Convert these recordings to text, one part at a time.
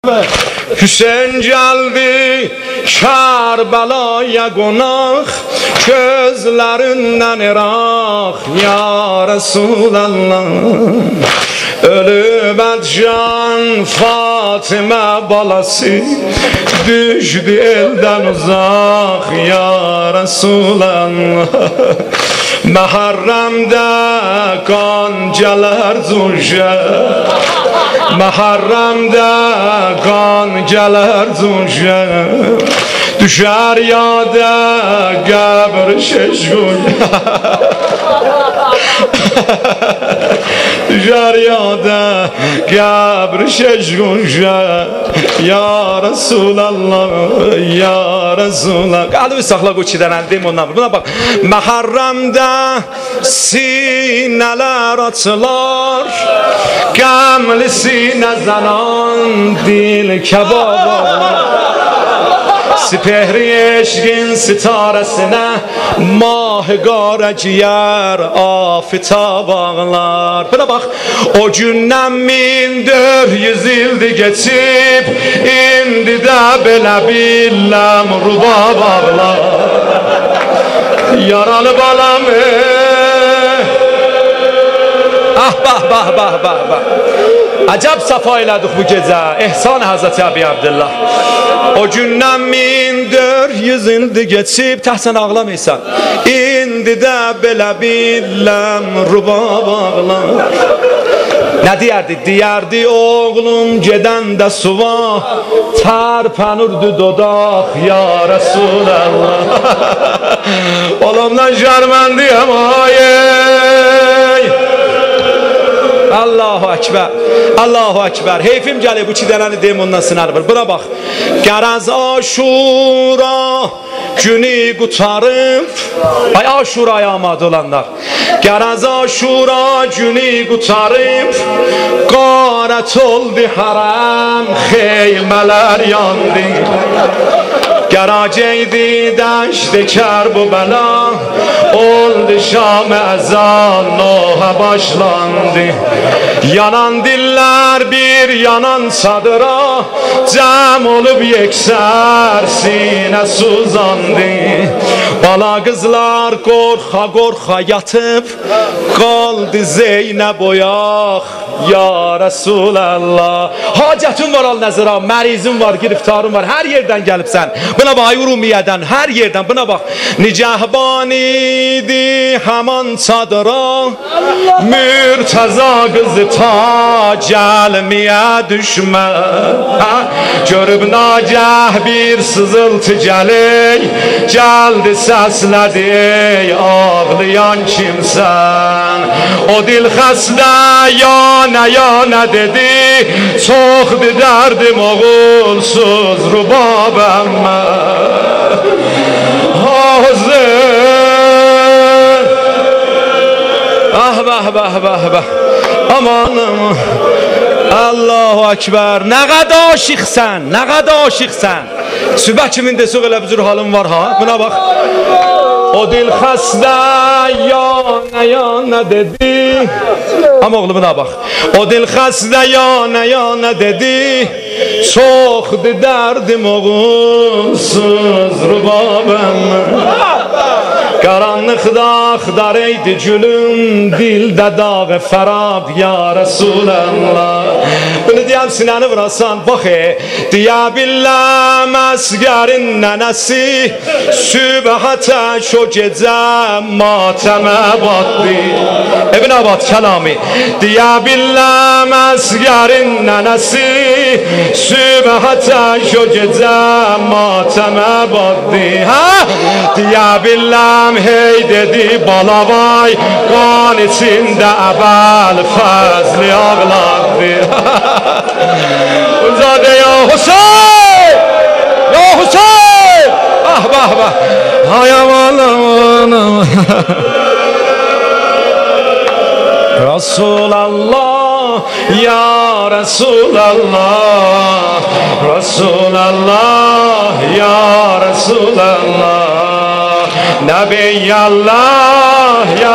Hüseyin geldi Kerbela'ya konak, gözlerinden Irak ya Resulallah. Ölüp can Fatıma balası, düştü elden uzak ya Resulallah. Muharrem'de qancalar cunşa, Muharrem'de qancalar cunşa, düşer yada qəbr şeşgun. Düşer yada qəbr şeşgunşa ya Resulallah, ya Resulallah. Qalbi saxla bu çidən deyim ondan. Buna bak. Muharrem'de sineler açılar, qəmli sinə zanan dil kebab. Sipehri eşkin sitaresine mahgara ciğer afitab ağlar. Buna bak, o günden 1400 yıldı geçip, indi de belə billem rubab ağlar. Yaralı balam ah bah bah bah bah bah. Acab safa elədik bu gecə, ehsan Hazreti Abi Abdullah. O gündən 1400 ildi geçib, təhsən ağlamaysan, indi də belə billəm rubab ağlar. Nə deyərdi? Deyərdi oğlum gedəndə suva, tərpənirdi dodaq ya Resulallah. Oğlumdan şərməndiyəm ayey. Allahu Ekber, Allahu Ekber. Heyfim gəlir bu çidənəni deyim ondan sınarır. Buna bax. Qəraz Aşura günü qutarıb, ay Aşuraya amad olanlar. Qəraz Aşura günü qutarıb, qarət oldu hərəm, xeymələr yandı. Geraceydi deşti Kerbela, oldu Şam ezan noha başlandı. Yanan diller bir yanan sadıra, cem olup yekser sine suzandı. Bala kızlar korka korka yatıp, kaldı Zeynep oyaq ya Resulallah. Hacətin var al-nəzira, mərizin var, giriftarın var, her yerden gelipsən. Buna bak, Urumiyədən, her yerden buna bak. Nicahban idi haman çadıra, Mürtəza kızı ta gelmeye düşme. Görüb nagah bir sızıltı gəley, geldi səslədi ey ağlayan kimsən. O dil xəstə yana dedi, çoxdu dərdim oğulsuz rubabəm mən. Ah bah bah bah bah. Aman aman. Allahu Ekber. Nə qədər aşıqsən, nə qədər aşıqsən. Sübh kimin desə elə bir halın var ha. Buna bax. O dil xəstə yana dedi. Amma oğlum buna bax. O dil xəstə yana dedi. Çoxdu dərdim oğulsuz rubabəm. Qaranlıqda axdareydi gülüm, dildə dağı fərab ya Resulallah. Bunu deyəm sinəni vurasan, bax deyə billəm əsgərin nənəsi, sübhətə şo gecə matəmə batdı. Ebn Abad kəlami. Deyə billəm əsgərin nənəsi, sübhətə şo gecə matəmə batdı. Deyə billəm hey dedi balavay, qan içində əbəl fəzli ağlardı. Uzadə ya Hüseyin, ya Hüseyin. Ah bah bah. Ay aman aman aman. Resulallah, ya Resulallah, Resulallah, ya Resulallah. Nebiyallah ya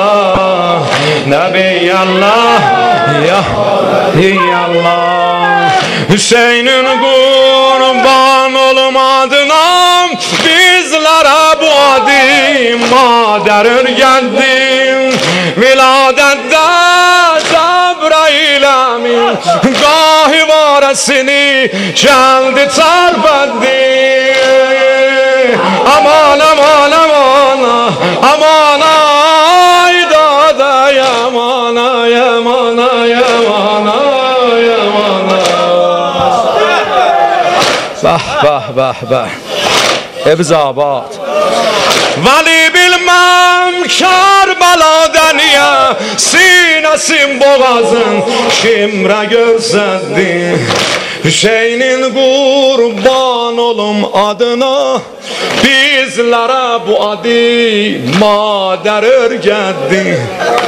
Nebiyallah, Nebiyallah ya Nebiyallah. Hüseyin'in kurban olmadına bizlere bu adi mader geldi. Viladette Cebrail emin gahi varesini geldi terbetti. Aman aman aman aman ay dada yaman ay yaman ay yaman ay yaman. Bah bah bah bah. Ebzabad. Vali bilmem Kerbela'da niye sinesin boğazın kimre görsetti. Hüseyin'in kurban olum adına bizlere bu adi mader örgetti.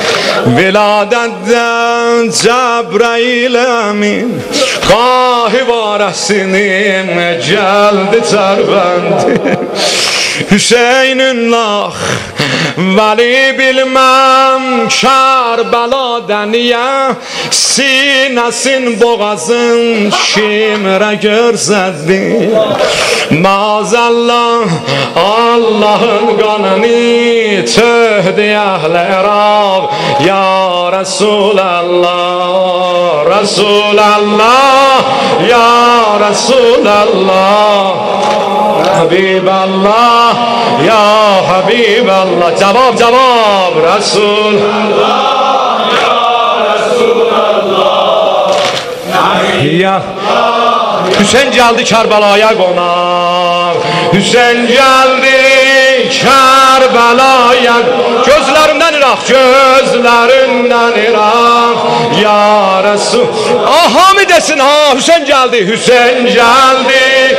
Viladetten Cebrail emin gahi varesinin geldi terbendi. Hüseyin'in lah vali bilmem Kerbela'da niye sinesin boğazın kimre görsetti. Maazallah Allah'ın kanını töhdü ehl-i Irak ya Resulallah Resulallah ya Resulallah Habiballah ya Habiballah. Cevap cevap Resulallah ya Resulallah ya. Hüseyin geldi Kerbela'ya konak. Hüseyin geldi Kerbela'ya. Gözlerinden Irak, gözlerinden Irak ya Resul. Aha mı desin ha? Hüseyin geldi, Hüseyin geldi.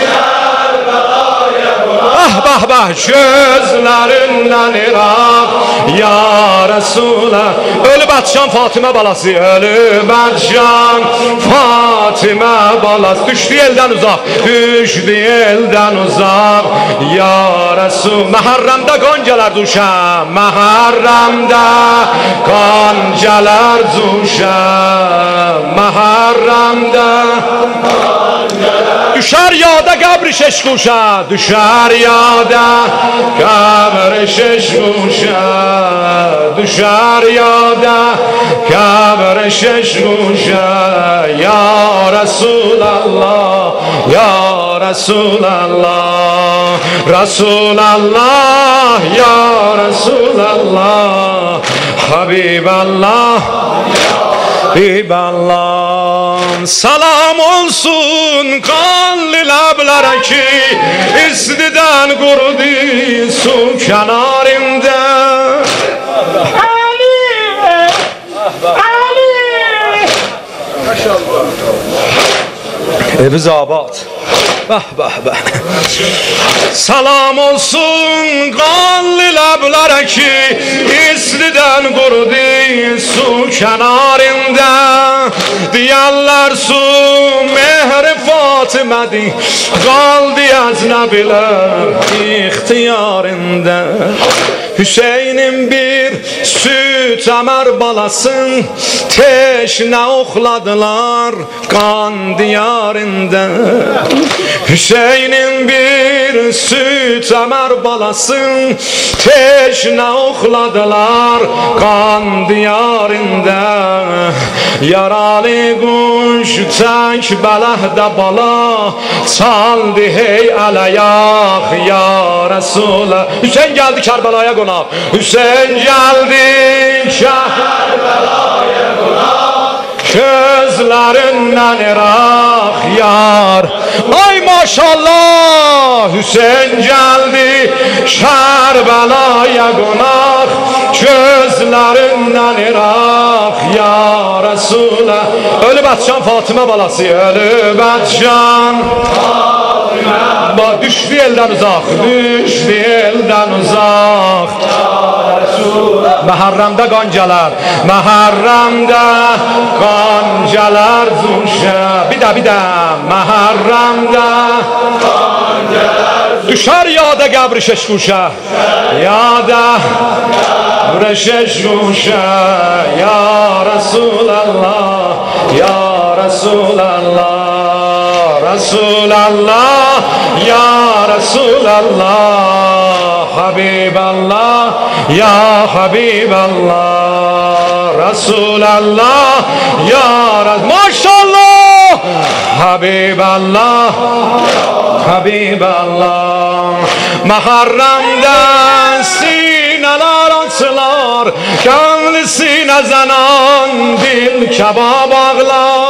Ah bah bah gözlerinden Irak ya Resulallah. Ölü Batşan Fatime balası, ölü Batşan Fatime balası. Düştü elden uzak, düştü elden uzak ya Resul. Muharremde goncalar düşer, Muharremde goncalar düşer, Muharremde düşer yada kabri şeş kuşa, düşer yada kabri şeş kuşa, düşer yada kabri şeş kuşa ya Resulallah ya Resulallah Resulallah ya Resulallah Habiballah Habiballah. Salam olsun kanlı lablere ki istiden kurudu su kenarında. Ali Ali maşallah. Ebzabad. Bah bah bah. Salam olsun kanlı lablere ki istiden kurudu su kenarında. Diyarlar su mehri Fatime'di kaldı ecnebiler ihtiyarında. Hüseyin'in bir süt emer balasın teşne okladılar kan diyarında. Hüseyin'in bir süt emer balasın teşne okladılar kan diyarında. Yaralı kuş tek belehde bala çaldı hey alayak ya Resulallah. Hüseyin geldi Kerbela'ya konak. Hüseyin geldi Kerbela'ya konak. Gözlerinden Irak yar. Ay maşallah Hüseyin geldi Kerbela'ya konak. Gözlerinden Irak ya Resulallah. Ölü Batşan Fatime balası, ölü Batşan Fatime. Düştü elden uzak, düştü elden uzak. Muharremde goncalar, Muharremde goncalar düşer. Bir daha Muharremde goncalar düşer yada kabri şeş kuşa, yada kabri şeş kuşa ya Resulallah ya Resulallah. رسول الله یا رسول الله حبیب الله یا حبیب الله رسول الله یا رسول ماشاءالله حبیب الله حبیب الله محرمden sineler açılar, gönlü sine zanan dil kebab ağlar.